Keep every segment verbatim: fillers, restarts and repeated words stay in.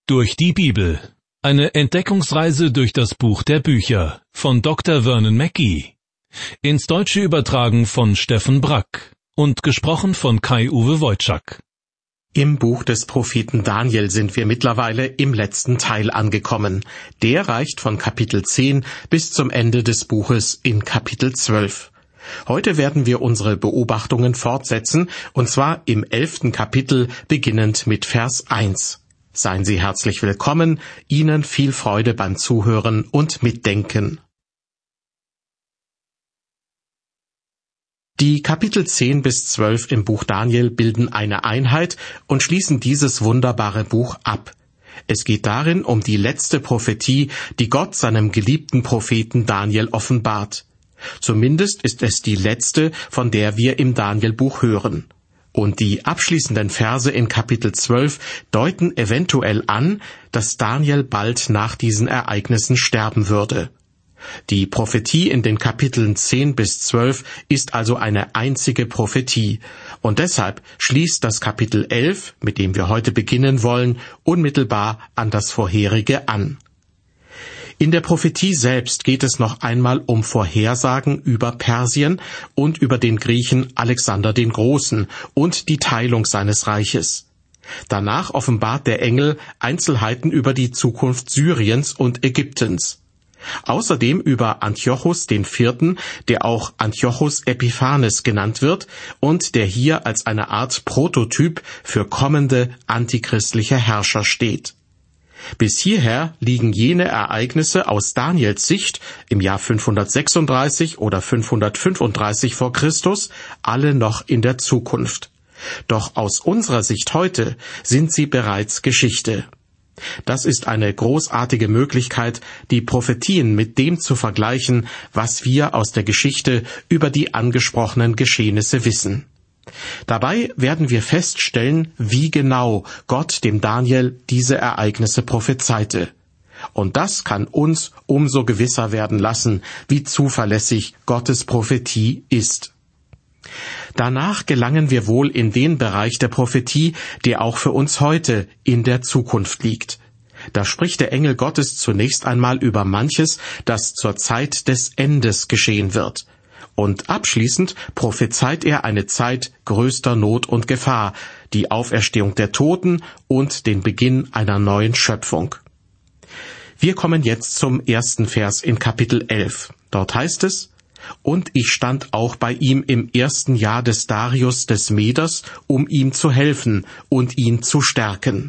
Durch die Bibel. Eine Entdeckungsreise durch das Buch der Bücher von Doktor Vernon Mackey. Ins Deutsche übertragen von Steffen Brack und gesprochen von Kai-Uwe Wojczak. Im Buch des Propheten Daniel sind wir mittlerweile im letzten Teil angekommen. Der reicht von Kapitel zehn bis zum Ende des Buches in Kapitel zwölf. Heute werden wir unsere Beobachtungen fortsetzen, und zwar im elften Kapitel, beginnend mit Vers eins. Seien Sie herzlich willkommen, Ihnen viel Freude beim Zuhören und Mitdenken. Die Kapitel zehn bis zwölf im Buch Daniel bilden eine Einheit und schließen dieses wunderbare Buch ab. Es geht darin um die letzte Prophetie, die Gott seinem geliebten Propheten Daniel offenbart. Zumindest ist es die letzte, von der wir im Danielbuch hören. Und die abschließenden Verse in Kapitel zwölf deuten eventuell an, dass Daniel bald nach diesen Ereignissen sterben würde. Die Prophetie in den Kapiteln zehn bis zwölf ist also eine einzige Prophetie, und deshalb schließt das Kapitel elf, mit dem wir heute beginnen wollen, unmittelbar an das vorherige an. In der Prophetie selbst geht es noch einmal um Vorhersagen über Persien und über den Griechen Alexander den Großen und die Teilung seines Reiches. Danach offenbart der Engel Einzelheiten über die Zukunft Syriens und Ägyptens. Außerdem über Antiochus den Vierten, der auch Antiochus Epiphanes genannt wird und der hier als eine Art Prototyp für kommende antichristliche Herrscher steht. Bis hierher liegen jene Ereignisse aus Daniels Sicht im Jahr fünfhundertsechsunddreißig oder fünfhundertfünfunddreißig vor Christus alle noch in der Zukunft. Doch aus unserer Sicht heute sind sie bereits Geschichte. Das ist eine großartige Möglichkeit, die Prophetien mit dem zu vergleichen, was wir aus der Geschichte über die angesprochenen Geschehnisse wissen. Dabei werden wir feststellen, wie genau Gott dem Daniel diese Ereignisse prophezeite. Und das kann uns umso gewisser werden lassen, wie zuverlässig Gottes Prophetie ist. Danach gelangen wir wohl in den Bereich der Prophetie, der auch für uns heute in der Zukunft liegt. Da spricht der Engel Gottes zunächst einmal über manches, das zur Zeit des Endes geschehen wird. Und abschließend prophezeit er eine Zeit größter Not und Gefahr, die Auferstehung der Toten und den Beginn einer neuen Schöpfung. Wir kommen jetzt zum ersten Vers in Kapitel elf. Dort heißt es: Und ich stand auch bei ihm im ersten Jahr des Darius des Meders, um ihm zu helfen und ihn zu stärken.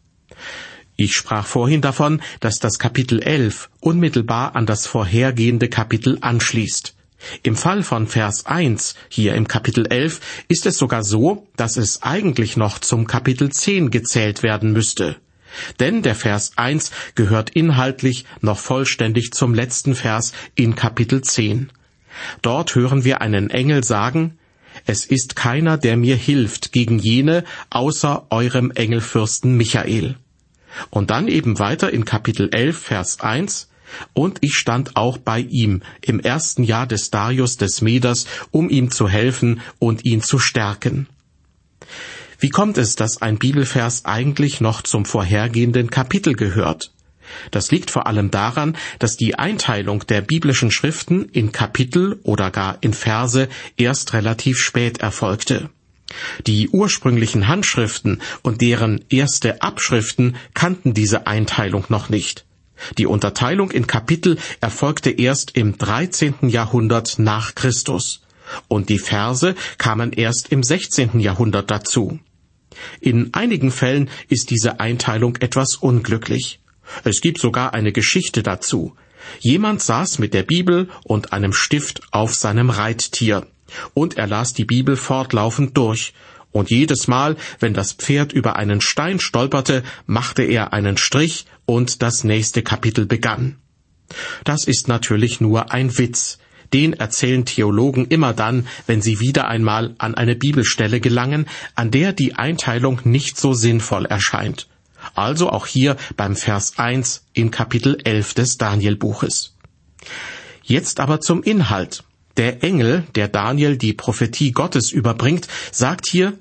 Ich sprach vorhin davon, dass das Kapitel elf unmittelbar an das vorhergehende Kapitel anschließt. Im Fall von Vers eins, hier im Kapitel elf, ist es sogar so, dass es eigentlich noch zum Kapitel zehn gezählt werden müsste. Denn der Vers eins gehört inhaltlich noch vollständig zum letzten Vers in Kapitel zehn. Dort hören wir einen Engel sagen: Es ist keiner, der mir hilft gegen jene, außer eurem Engelfürsten Michael. Und dann eben weiter in Kapitel elf, Vers eins: Und ich stand auch bei ihm im ersten Jahr des Darius des Meders, um ihm zu helfen und ihn zu stärken. Wie kommt es, dass ein Bibelvers eigentlich noch zum vorhergehenden Kapitel gehört? Das liegt vor allem daran, dass die Einteilung der biblischen Schriften in Kapitel oder gar in Verse erst relativ spät erfolgte. Die ursprünglichen Handschriften und deren erste Abschriften kannten diese Einteilung noch nicht. Die Unterteilung in Kapitel erfolgte erst im dreizehnten Jahrhundert nach Christus, und die Verse kamen erst im sechzehnten Jahrhundert dazu. In einigen Fällen ist diese Einteilung etwas unglücklich. Es gibt sogar eine Geschichte dazu. Jemand saß mit der Bibel und einem Stift auf seinem Reittier, und er las die Bibel fortlaufend durch, und jedes Mal, wenn das Pferd über einen Stein stolperte, machte er einen Strich und das nächste Kapitel begann. Das ist natürlich nur ein Witz. Den erzählen Theologen immer dann, wenn sie wieder einmal an eine Bibelstelle gelangen, an der die Einteilung nicht so sinnvoll erscheint. Also auch hier beim Vers eins in Kapitel elf des Danielbuches. Jetzt aber zum Inhalt. Der Engel, der Daniel die Prophetie Gottes überbringt, sagt hier: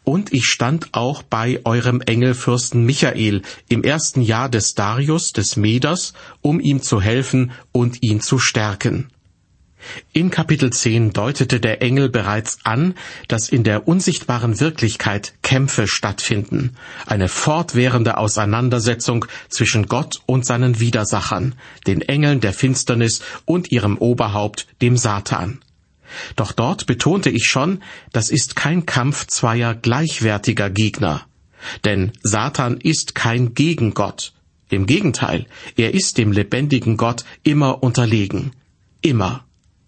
Und ich stand auch bei eurem Engelfürsten Michael im ersten Jahr des Darius des Meders, um ihm zu helfen und ihn zu stärken. In Kapitel zehn deutete der Engel bereits an, dass in der unsichtbaren Wirklichkeit Kämpfe stattfinden, eine fortwährende Auseinandersetzung zwischen Gott und seinen Widersachern, den Engeln der Finsternis und ihrem Oberhaupt, dem Satan. Doch dort betonte ich schon, das ist kein Kampf zweier gleichwertiger Gegner. Denn Satan ist kein Gegengott. Im Gegenteil, er ist dem lebendigen Gott immer unterlegen. Immer.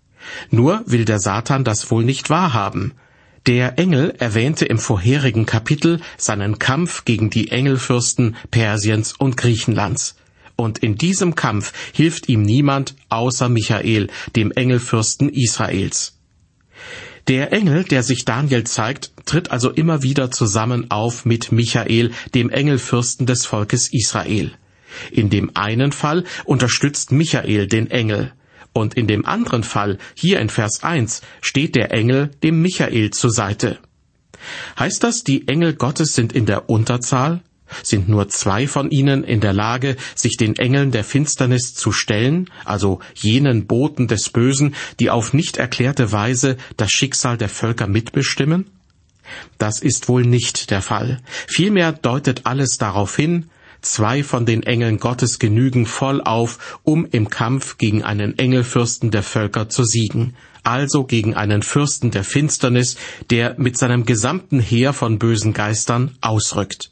Nur will der Satan das wohl nicht wahrhaben. Der Engel erwähnte im vorherigen Kapitel seinen Kampf gegen die Engelfürsten Persiens und Griechenlands. Und in diesem Kampf hilft ihm niemand außer Michael, dem Engelfürsten Israels. Der Engel, der sich Daniel zeigt, tritt also immer wieder zusammen auf mit Michael, dem Engelfürsten des Volkes Israel. In dem einen Fall unterstützt Michael den Engel. Und in dem anderen Fall, hier in Vers eins, steht der Engel dem Michael zur Seite. Heißt das, die Engel Gottes sind in der Unterzahl? Sind nur zwei von ihnen in der Lage, sich den Engeln der Finsternis zu stellen, also jenen Boten des Bösen, die auf nicht erklärte Weise das Schicksal der Völker mitbestimmen? Das ist wohl nicht der Fall. Vielmehr deutet alles darauf hin, zwei von den Engeln Gottes genügen voll auf, um im Kampf gegen einen Engelfürsten der Völker zu siegen, also gegen einen Fürsten der Finsternis, der mit seinem gesamten Heer von bösen Geistern ausrückt.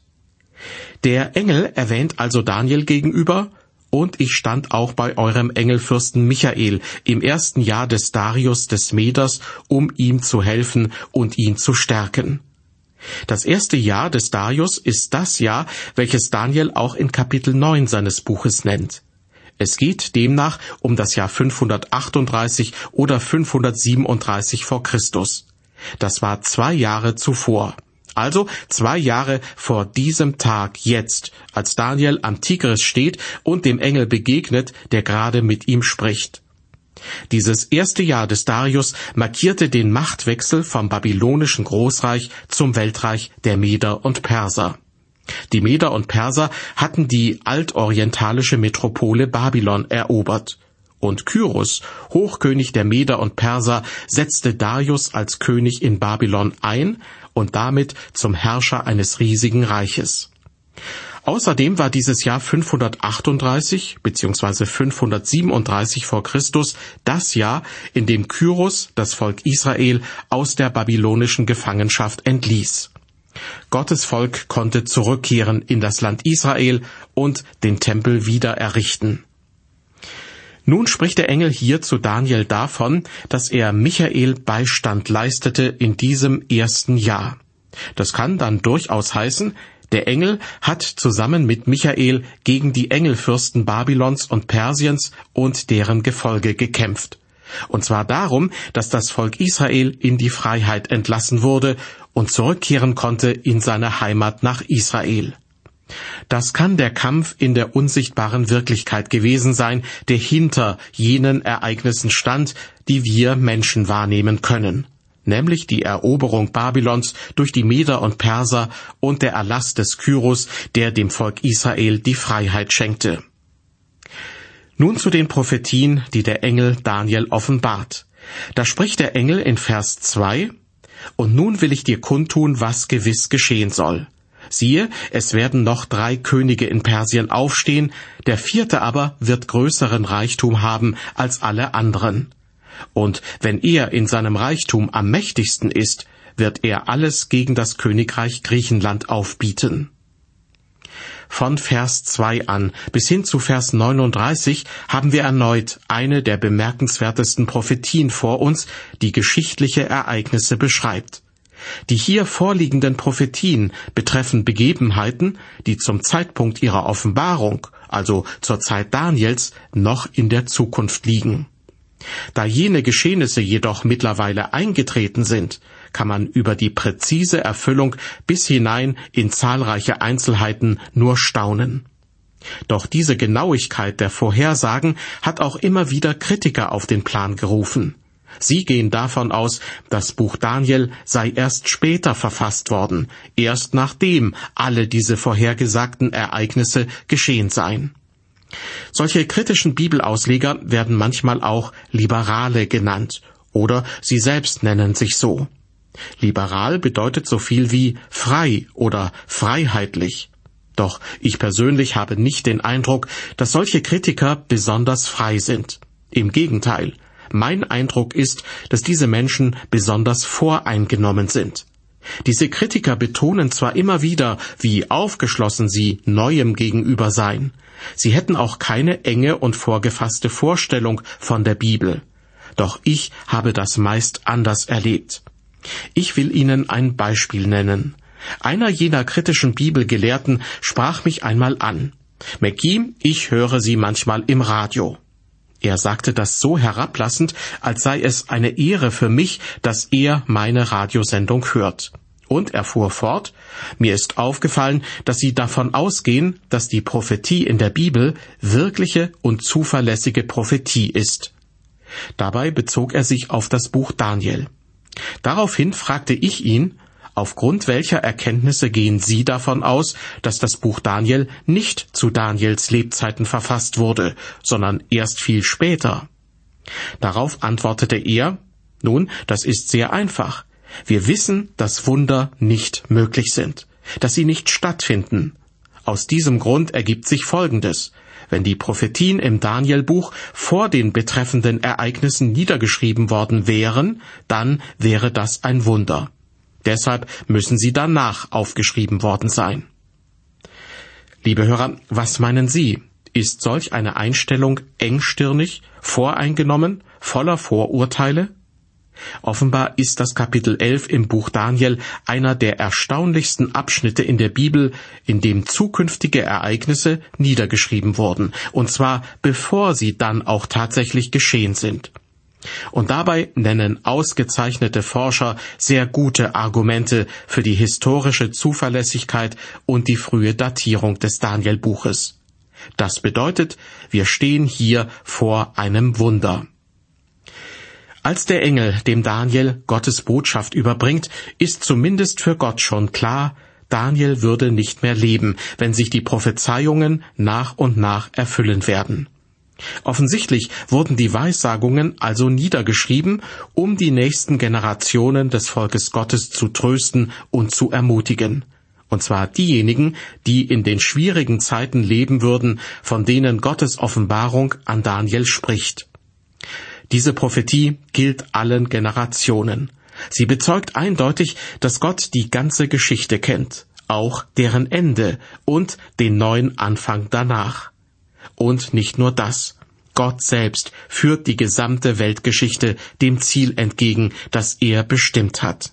Der Engel erwähnt also Daniel gegenüber, und ich stand auch bei eurem Engelfürsten Michael im ersten Jahr des Darius des Meders, um ihm zu helfen und ihn zu stärken. Das erste Jahr des Darius ist das Jahr, welches Daniel auch in Kapitel neun seines Buches nennt. Es geht demnach um das Jahr fünfhundertachtunddreißig oder fünfhundertsiebenunddreißig vor Christus. Das war zwei Jahre zuvor. Also zwei Jahre vor diesem Tag jetzt, als Daniel am Tigris steht und dem Engel begegnet, der gerade mit ihm spricht. Dieses erste Jahr des Darius markierte den Machtwechsel vom babylonischen Großreich zum Weltreich der Meder und Perser. Die Meder und Perser hatten die altorientalische Metropole Babylon erobert. Und Kyros, Hochkönig der Meder und Perser, setzte Darius als König in Babylon ein und damit zum Herrscher eines riesigen Reiches. Außerdem war dieses Jahr fünfhundertachtunddreißig bzw. fünfhundertsiebenunddreißig vor Christus das Jahr, in dem Kyros das Volk Israel aus der babylonischen Gefangenschaft entließ. Gottes Volk konnte zurückkehren in das Land Israel und den Tempel wieder errichten. Nun spricht der Engel hier zu Daniel davon, dass er Michael Beistand leistete in diesem ersten Jahr. Das kann dann durchaus heißen, der Engel hat zusammen mit Michael gegen die Engelfürsten Babylons und Persiens und deren Gefolge gekämpft. Und zwar darum, dass das Volk Israel in die Freiheit entlassen wurde und zurückkehren konnte in seine Heimat nach Israel. Das kann der Kampf in der unsichtbaren Wirklichkeit gewesen sein, der hinter jenen Ereignissen stand, die wir Menschen wahrnehmen können, nämlich die Eroberung Babylons durch die Meder und Perser und der Erlass des Kyros, der dem Volk Israel die Freiheit schenkte. Nun zu den Prophetien, die der Engel Daniel offenbart. Da spricht der Engel in Vers zwei, »Und nun will ich dir kundtun, was gewiss geschehen soll. Siehe, es werden noch drei Könige in Persien aufstehen, der vierte aber wird größeren Reichtum haben als alle anderen. Und wenn er in seinem Reichtum am mächtigsten ist, wird er alles gegen das Königreich Griechenland aufbieten.« Von Vers zwei an bis hin zu Vers neununddreißig haben wir erneut eine der bemerkenswertesten Prophetien vor uns, die geschichtliche Ereignisse beschreibt. Die hier vorliegenden Prophetien betreffen Begebenheiten, die zum Zeitpunkt ihrer Offenbarung, also zur Zeit Daniels, noch in der Zukunft liegen. Da jene Geschehnisse jedoch mittlerweile eingetreten sind, kann man über die präzise Erfüllung bis hinein in zahlreiche Einzelheiten nur staunen. Doch diese Genauigkeit der Vorhersagen hat auch immer wieder Kritiker auf den Plan gerufen. Sie gehen davon aus, das Buch Daniel sei erst später verfasst worden, erst nachdem alle diese vorhergesagten Ereignisse geschehen seien. Solche kritischen Bibelausleger werden manchmal auch Liberale genannt, oder sie selbst nennen sich so. Liberal bedeutet so viel wie frei oder freiheitlich. Doch ich persönlich habe nicht den Eindruck, dass solche Kritiker besonders frei sind. Im Gegenteil, mein Eindruck ist, dass diese Menschen besonders voreingenommen sind. Diese Kritiker betonen zwar immer wieder, wie aufgeschlossen sie Neuem gegenüber seien. Sie hätten auch keine enge und vorgefasste Vorstellung von der Bibel. Doch ich habe das meist anders erlebt. Ich will Ihnen ein Beispiel nennen. Einer jener kritischen Bibelgelehrten sprach mich einmal an. Mackie, ich höre Sie manchmal im Radio. Er sagte das so herablassend, als sei es eine Ehre für mich, dass er meine Radiosendung hört. Und er fuhr fort, mir ist aufgefallen, dass Sie davon ausgehen, dass die Prophetie in der Bibel wirkliche und zuverlässige Prophetie ist. Dabei bezog er sich auf das Buch Daniel. Daraufhin fragte ich ihn, aufgrund welcher Erkenntnisse gehen Sie davon aus, dass das Buch Daniel nicht zu Daniels Lebzeiten verfasst wurde, sondern erst viel später? Darauf antwortete er, nun, das ist sehr einfach. Wir wissen, dass Wunder nicht möglich sind, dass sie nicht stattfinden. Aus diesem Grund ergibt sich Folgendes. Wenn die Prophetien im Danielbuch vor den betreffenden Ereignissen niedergeschrieben worden wären, dann wäre das ein Wunder. Deshalb müssen sie danach aufgeschrieben worden sein. Liebe Hörer, was meinen Sie? Ist solch eine Einstellung engstirnig, voreingenommen, voller Vorurteile? Offenbar ist das Kapitel elf im Buch Daniel einer der erstaunlichsten Abschnitte in der Bibel, in dem zukünftige Ereignisse niedergeschrieben wurden, und zwar bevor sie dann auch tatsächlich geschehen sind. Und dabei nennen ausgezeichnete Forscher sehr gute Argumente für die historische Zuverlässigkeit und die frühe Datierung des Danielbuches. Das bedeutet, wir stehen hier vor einem Wunder. Als der Engel dem Daniel Gottes Botschaft überbringt, ist zumindest für Gott schon klar, Daniel würde nicht mehr leben, wenn sich die Prophezeiungen nach und nach erfüllen werden. Offensichtlich wurden die Weissagungen also niedergeschrieben, um die nächsten Generationen des Volkes Gottes zu trösten und zu ermutigen. Und zwar diejenigen, die in den schwierigen Zeiten leben würden, von denen Gottes Offenbarung an Daniel spricht. Diese Prophetie gilt allen Generationen. Sie bezeugt eindeutig, dass Gott die ganze Geschichte kennt, auch deren Ende und den neuen Anfang danach. Und nicht nur das. Gott selbst führt die gesamte Weltgeschichte dem Ziel entgegen, das er bestimmt hat.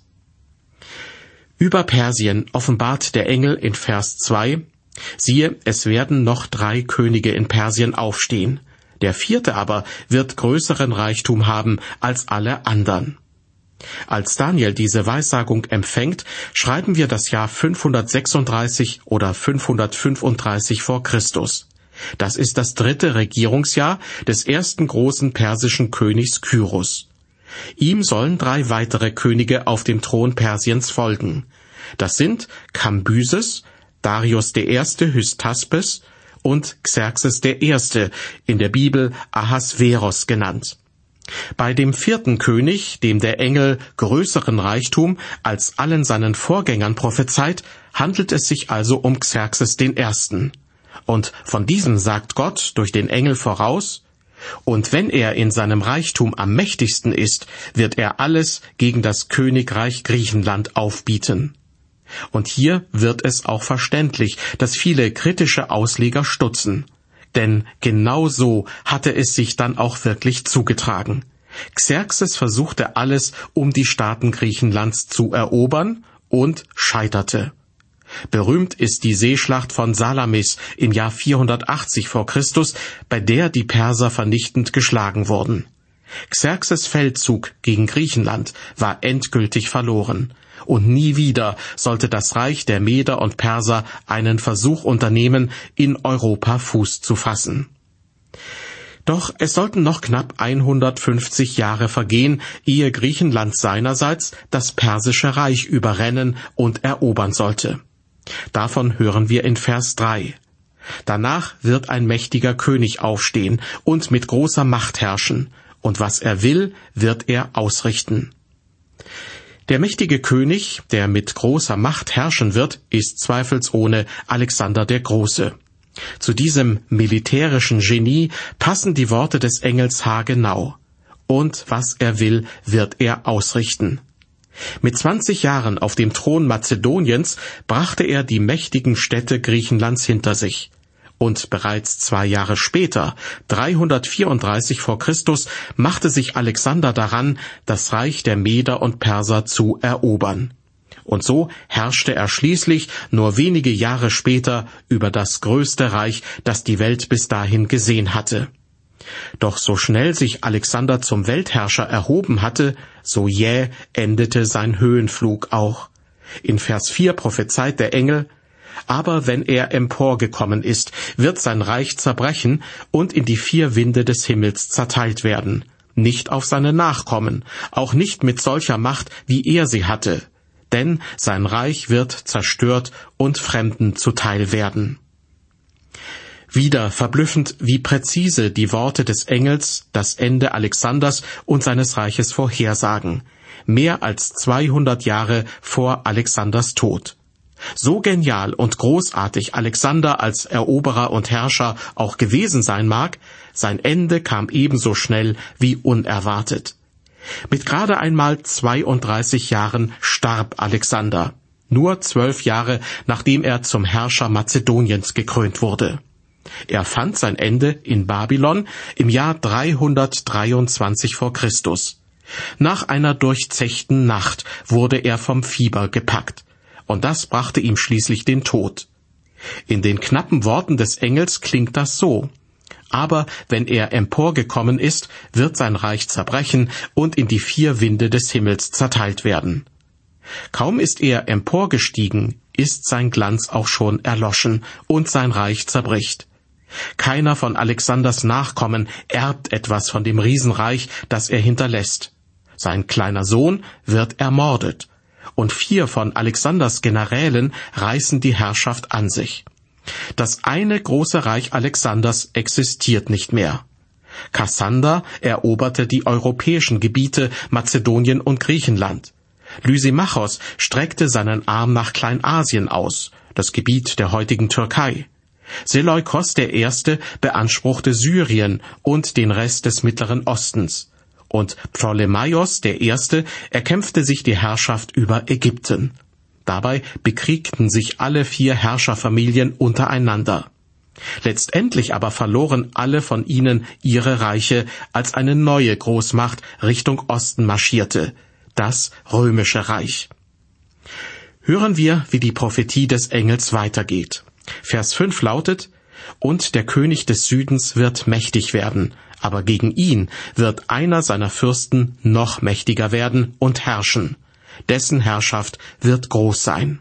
Über Persien offenbart der Engel in Vers zwei, siehe, es werden noch drei Könige in Persien aufstehen. Der vierte aber wird größeren Reichtum haben als alle andern. Als Daniel diese Weissagung empfängt, schreiben wir das Jahr fünfhundertsechsunddreißig oder fünfhundertfünfunddreißig vor Christus. Das ist das dritte Regierungsjahr des ersten großen persischen Königs Kyros. Ihm sollen drei weitere Könige auf dem Thron Persiens folgen. Das sind Kambyses, Darius der Erste Hystaspes und Xerxes der Erste, in der Bibel Ahasveros genannt. Bei dem vierten König, dem der Engel größeren Reichtum als allen seinen Vorgängern prophezeit, handelt es sich also um Xerxes den Ersten. Und von diesem sagt Gott durch den Engel voraus, und wenn er in seinem Reichtum am mächtigsten ist, wird er alles gegen das Königreich Griechenland aufbieten. Und hier wird es auch verständlich, dass viele kritische Ausleger stutzen. Denn genau so hatte es sich dann auch wirklich zugetragen. Xerxes versuchte alles, um die Staaten Griechenlands zu erobern, und scheiterte. Berühmt ist die Seeschlacht von Salamis im Jahr vierhundertachtzig vor Christus, bei der die Perser vernichtend geschlagen wurden. Xerxes Feldzug gegen Griechenland war endgültig verloren. Und nie wieder sollte das Reich der Meder und Perser einen Versuch unternehmen, in Europa Fuß zu fassen. Doch es sollten noch knapp hundertfünfzig Jahre vergehen, ehe Griechenland seinerseits das Persische Reich überrennen und erobern sollte. Davon hören wir in Vers drei. Danach wird ein mächtiger König aufstehen und mit großer Macht herrschen, und was er will, wird er ausrichten. Der mächtige König, der mit großer Macht herrschen wird, ist zweifelsohne Alexander der Große. Zu diesem militärischen Genie passen die Worte des Engels haargenau. Und was er will, wird er ausrichten. Mit zwanzig Jahren auf dem Thron Mazedoniens brachte er die mächtigen Städte Griechenlands hinter sich. Und bereits zwei Jahre später, dreihundertvierunddreißig vor Christus, machte sich Alexander daran, das Reich der Meder und Perser zu erobern. Und so herrschte er schließlich nur wenige Jahre später über das größte Reich, das die Welt bis dahin gesehen hatte. Doch so schnell sich Alexander zum Weltherrscher erhoben hatte, so jäh endete sein Höhenflug auch. In Vers vier prophezeit der Engel: Aber wenn er emporgekommen ist, wird sein Reich zerbrechen und in die vier Winde des Himmels zerteilt werden. Nicht auf seine Nachkommen, auch nicht mit solcher Macht, wie er sie hatte. Denn sein Reich wird zerstört und Fremden zuteil werden. Wieder verblüffend, wie präzise die Worte des Engels das Ende Alexanders und seines Reiches vorhersagen. Mehr als zweihundert Jahre vor Alexanders Tod. So genial und großartig Alexander als Eroberer und Herrscher auch gewesen sein mag, sein Ende kam ebenso schnell wie unerwartet. Mit gerade einmal zweiunddreißig Jahren starb Alexander, nur zwölf Jahre nachdem er zum Herrscher Mazedoniens gekrönt wurde. Er fand sein Ende in Babylon im Jahr dreihundertdreiundzwanzig vor Christus. Nach einer durchzechten Nacht wurde er vom Fieber gepackt, und das brachte ihm schließlich den Tod. In den knappen Worten des Engels klingt das so: Aber wenn er emporgekommen ist, wird sein Reich zerbrechen und in die vier Winde des Himmels zerteilt werden. Kaum ist er emporgestiegen, ist sein Glanz auch schon erloschen und sein Reich zerbricht. Keiner von Alexanders Nachkommen erbt etwas von dem Riesenreich, das er hinterlässt. Sein kleiner Sohn wird ermordet, und vier von Alexanders Generälen reißen die Herrschaft an sich. Das eine große Reich Alexanders existiert nicht mehr. Kassander eroberte die europäischen Gebiete Mazedonien und Griechenland. Lysimachos streckte seinen Arm nach Kleinasien aus, das Gebiet der heutigen Türkei. Seleukos der Erste beanspruchte Syrien und den Rest des Mittleren Ostens. Und Ptolemaios der Erste erkämpfte sich die Herrschaft über Ägypten. Dabei bekriegten sich alle vier Herrscherfamilien untereinander. Letztendlich aber verloren alle von ihnen ihre Reiche, als eine neue Großmacht Richtung Osten marschierte, das Römische Reich. Hören wir, wie die Prophetie des Engels weitergeht. Vers fünf lautet: Und der König des Südens wird mächtig werden, aber gegen ihn wird einer seiner Fürsten noch mächtiger werden und herrschen. Dessen Herrschaft wird groß sein.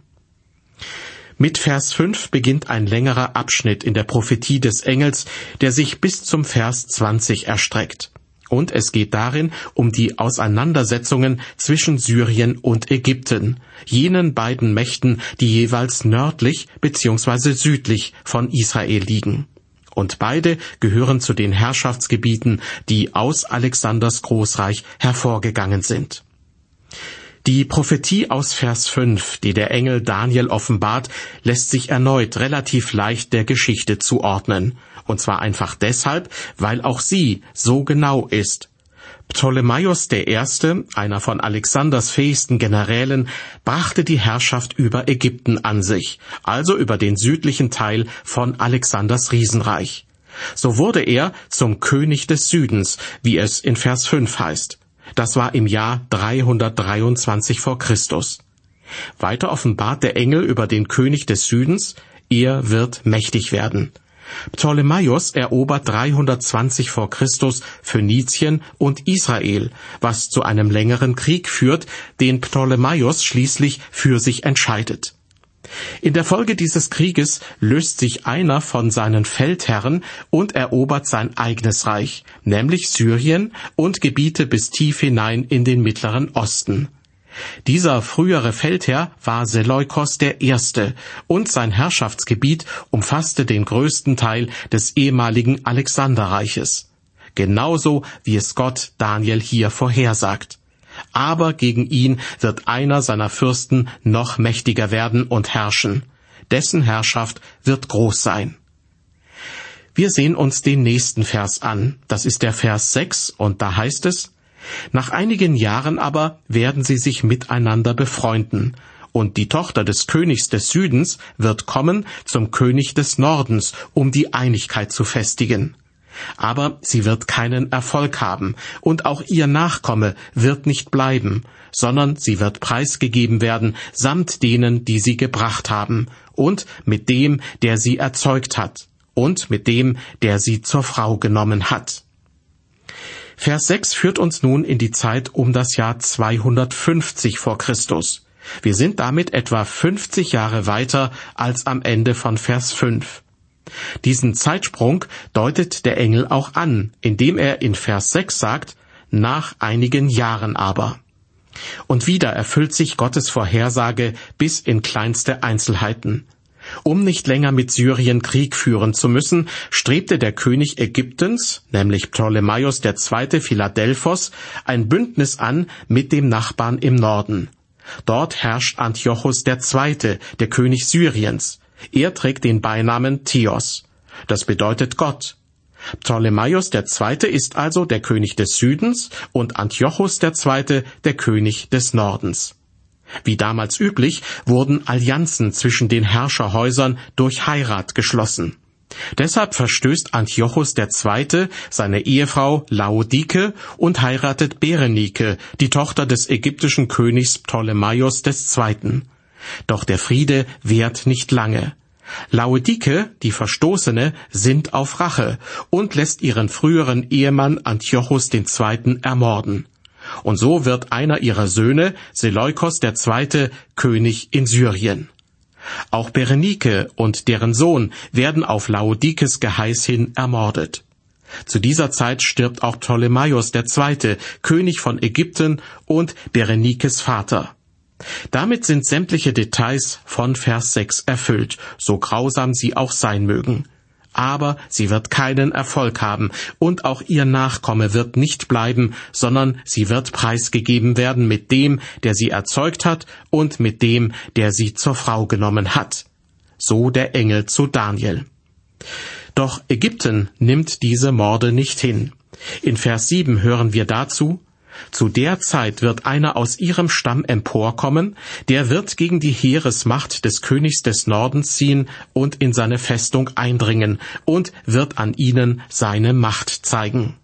Mit Vers fünf beginnt ein längerer Abschnitt in der Prophetie des Engels, der sich bis zum Vers zwanzig erstreckt. Und es geht darin um die Auseinandersetzungen zwischen Syrien und Ägypten, jenen beiden Mächten, die jeweils nördlich bzw. südlich von Israel liegen. Und beide gehören zu den Herrschaftsgebieten, die aus Alexanders Großreich hervorgegangen sind. Die Prophetie aus Vers fünf, die der Engel Daniel offenbart, lässt sich erneut relativ leicht der Geschichte zuordnen. Und zwar einfach deshalb, weil auch sie so genau ist. Ptolemaios der Erste, einer von Alexanders fähigsten Generälen, brachte die Herrschaft über Ägypten an sich, also über den südlichen Teil von Alexanders Riesenreich. So wurde er zum König des Südens, wie es in Vers fünf heißt. Das war im Jahr dreihundertdreiundzwanzig vor Christus. Weiter offenbart der Engel über den König des Südens: Er wird mächtig werden. Ptolemaios erobert dreihundertzwanzig vor Christus Phönizien und Israel, was zu einem längeren Krieg führt, den Ptolemaios schließlich für sich entscheidet. In der Folge dieses Krieges löst sich einer von seinen Feldherren und erobert sein eigenes Reich, nämlich Syrien und Gebiete bis tief hinein in den Mittleren Osten. Dieser frühere Feldherr war Seleukos der Erste und sein Herrschaftsgebiet umfasste den größten Teil des ehemaligen Alexanderreiches. Genauso wie es Gott Daniel hier vorhersagt. Aber gegen ihn wird einer seiner Fürsten noch mächtiger werden und herrschen. Dessen Herrschaft wird groß sein. Wir sehen uns den nächsten Vers an. Das ist der Vers sechs und da heißt es: Nach einigen Jahren aber werden sie sich miteinander befreunden, und die Tochter des Königs des Südens wird kommen zum König des Nordens, um die Einigkeit zu festigen. Aber sie wird keinen Erfolg haben, und auch ihr Nachkomme wird nicht bleiben, sondern sie wird preisgegeben werden, samt denen, die sie gebracht haben, und mit dem, der sie erzeugt hat, und mit dem, der sie zur Frau genommen hat. Vers sechs führt uns nun in die Zeit um das Jahr zweihundertfünfzig vor Christus. Wir sind damit etwa fünfzig Jahre weiter als am Ende von Vers fünf. Diesen Zeitsprung deutet der Engel auch an, indem er in Vers sechs sagt, nach einigen Jahren aber. Und wieder erfüllt sich Gottes Vorhersage bis in kleinste Einzelheiten. Um nicht länger mit Syrien Krieg führen zu müssen, strebte der König Ägyptens, nämlich Ptolemaios der Zweite Philadelphos, ein Bündnis an mit dem Nachbarn im Norden. Dort herrscht Antiochos der Zweite, der König Syriens. Er trägt den Beinamen Theos. Das bedeutet Gott. Ptolemaios der Zweite ist also der König des Südens und Antiochos der Zweite der König des Nordens. Wie damals üblich, wurden Allianzen zwischen den Herrscherhäusern durch Heirat geschlossen. Deshalb verstößt Antiochos der Zweite seine Ehefrau Laodike und heiratet Berenike, die Tochter des ägyptischen Königs Ptolemaios des Zweiten. Doch der Friede währt nicht lange. Laodike, die Verstoßene, sinnt auf Rache und lässt ihren früheren Ehemann Antiochos den Zweiten ermorden. Und so wird einer ihrer Söhne, Seleukos der Zweite, König in Syrien. Auch Berenike und deren Sohn werden auf Laodikes Geheiß hin ermordet. Zu dieser Zeit stirbt auch Ptolemaios der Zweite, König von Ägypten und Berenikes Vater. Damit sind sämtliche Details von Vers sechs erfüllt, so grausam sie auch sein mögen. Aber sie wird keinen Erfolg haben, und auch ihr Nachkomme wird nicht bleiben, sondern sie wird preisgegeben werden mit dem, der sie erzeugt hat, und mit dem, der sie zur Frau genommen hat. So der Engel zu Daniel. Doch Ägypten nimmt diese Morde nicht hin. In Vers sieben hören wir dazu: Zu der Zeit wird einer aus ihrem Stamm emporkommen, der wird gegen die Heeresmacht des Königs des Nordens ziehen und in seine Festung eindringen und wird an ihnen seine Macht zeigen.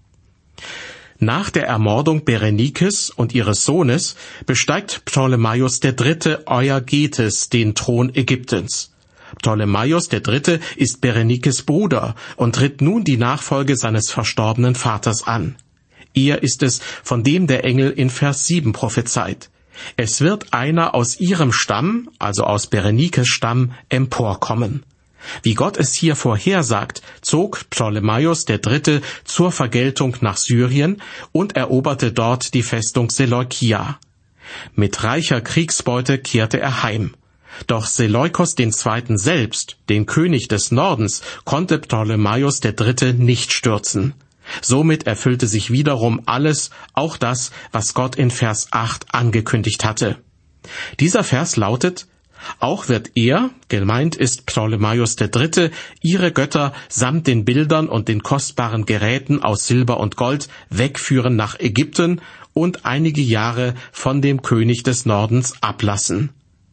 Nach der Ermordung Berenikes und ihres Sohnes besteigt Ptolemaios der Dritte Euergetes den Thron Ägyptens. Ptolemaios der Dritte ist Berenikes Bruder und tritt nun die Nachfolge seines verstorbenen Vaters an. Er ist es, von dem der Engel in Vers sieben prophezeit. Es wird einer aus ihrem Stamm, also aus Berenikes Stamm, emporkommen. Wie Gott es hier vorhersagt, zog Ptolemaios der Dritte zur Vergeltung nach Syrien und eroberte dort die Festung Seleukia. Mit reicher Kriegsbeute kehrte er heim. Doch Seleukos den Zweiten selbst, den König des Nordens, konnte Ptolemaios der Dritte nicht stürzen. Somit erfüllte sich wiederum alles, auch das, was Gott in Vers acht angekündigt hatte. Dieser Vers lautet: Auch wird er, gemeint ist Ptolemaios der Dritte, ihre Götter samt den Bildern und den kostbaren Geräten aus Silber und Gold wegführen nach Ägypten und einige Jahre von dem König des Nordens ablassen.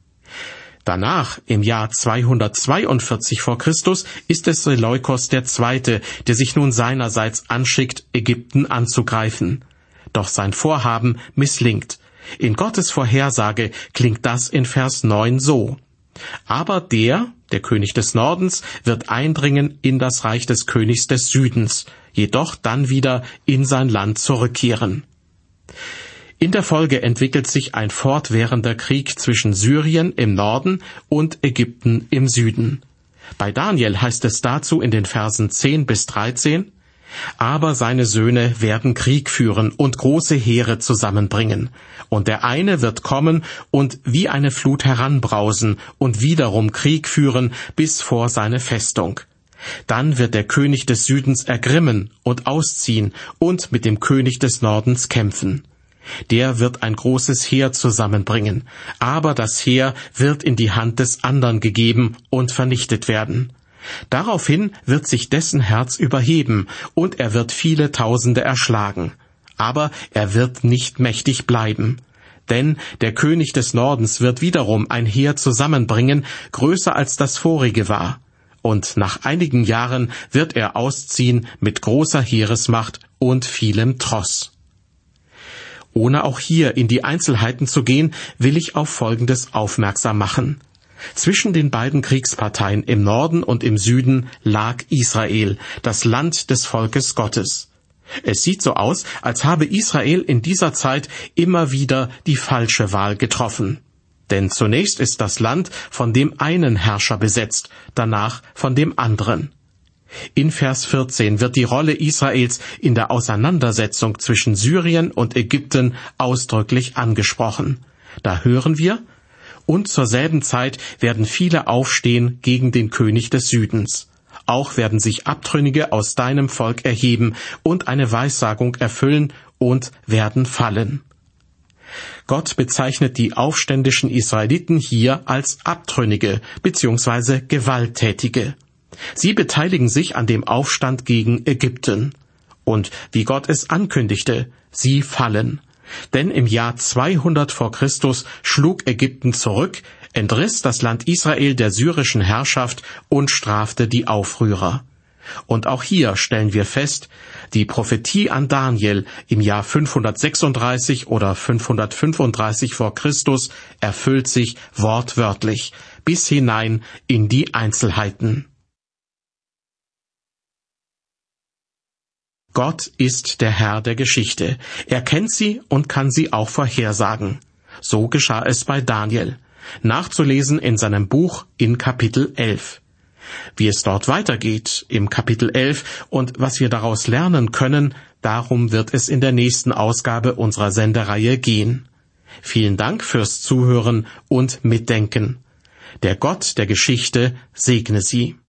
Danach, im Jahr zweihundertzweiundvierzig vor Christus, ist es Seleukos der Zweite, der sich nun seinerseits anschickt, Ägypten anzugreifen. Doch sein Vorhaben misslingt. In Gottes Vorhersage klingt das in Vers neun so: Aber der, der König des Nordens, wird eindringen in das Reich des Königs des Südens, jedoch dann wieder in sein Land zurückkehren. In der Folge entwickelt sich ein fortwährender Krieg zwischen Syrien im Norden und Ägypten im Süden. Bei Daniel heißt es dazu in den Versen zehn bis dreizehn, aber seine Söhne werden Krieg führen und große Heere zusammenbringen. Und der eine wird kommen und wie eine Flut heranbrausen und wiederum Krieg führen bis vor seine Festung. Dann wird der König des Südens ergrimmen und ausziehen und mit dem König des Nordens kämpfen. Der wird ein großes Heer zusammenbringen, aber das Heer wird in die Hand des anderen gegeben und vernichtet werden. Daraufhin wird sich dessen Herz überheben, und er wird viele Tausende erschlagen. Aber er wird nicht mächtig bleiben. Denn der König des Nordens wird wiederum ein Heer zusammenbringen, größer als das vorige war. Und nach einigen Jahren wird er ausziehen mit großer Heeresmacht und vielem Tross. Ohne auch hier in die Einzelheiten zu gehen, will ich auf Folgendes aufmerksam machen. Zwischen den beiden Kriegsparteien im Norden und im Süden lag Israel, das Land des Volkes Gottes. Es sieht so aus, als habe Israel in dieser Zeit immer wieder die falsche Wahl getroffen. Denn zunächst ist das Land von dem einen Herrscher besetzt, danach von dem anderen. In Vers vierzehn wird die Rolle Israels in der Auseinandersetzung zwischen Syrien und Ägypten ausdrücklich angesprochen. Da hören wir: Und zur selben Zeit werden viele aufstehen gegen den König des Südens. Auch werden sich Abtrünnige aus deinem Volk erheben und eine Weissagung erfüllen und werden fallen. Gott bezeichnet die aufständischen Israeliten hier als Abtrünnige bzw. Gewalttätige. Sie beteiligen sich an dem Aufstand gegen Ägypten. Und wie Gott es ankündigte, sie fallen. Denn im Jahr zweihundert vor Christus schlug Ägypten zurück, entriss das Land Israel der syrischen Herrschaft und strafte die Aufrührer. Und auch hier stellen wir fest, die Prophetie an Daniel im Jahr fünfhundertsechsunddreißig oder fünfhundertfünfunddreißig vor Christus erfüllt sich wortwörtlich, bis hinein in die Einzelheiten. Gott ist der Herr der Geschichte. Er kennt sie und kann sie auch vorhersagen. So geschah es bei Daniel. Nachzulesen in seinem Buch in Kapitel elf. Wie es dort weitergeht im Kapitel elf und was wir daraus lernen können, darum wird es in der nächsten Ausgabe unserer Sendereihe gehen. Vielen Dank fürs Zuhören und Mitdenken. Der Gott der Geschichte segne Sie.